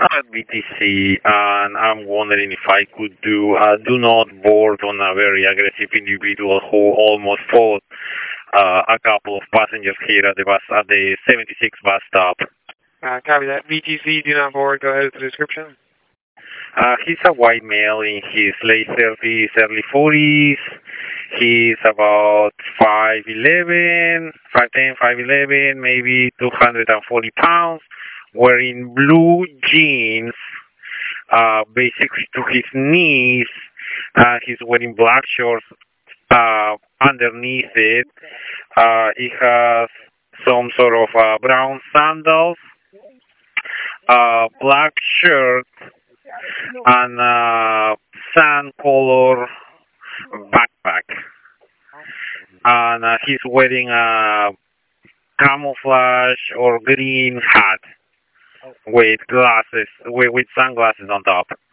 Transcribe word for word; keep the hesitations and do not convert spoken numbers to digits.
at B T C, and I'm wondering if I could do a do not board on a very aggressive individual who almost fought uh, a couple of passengers here at the bus at the seventy-six bus stop. Uh, copy that. B T C, do not board. Go ahead with the description. Uh, he's a white male in his late thirties, early forties. He's about five eleven, five ten, five eleven, maybe two hundred forty pounds, wearing blue jeans, uh, basically to his knees. Uh, he's wearing black shorts uh, underneath it. Uh, he has some sort of uh, brown sandals, uh, black shirt, and uh, sand color backpack. And uh, he's wearing a camouflage or green hat with glasses, with, with sunglasses on top.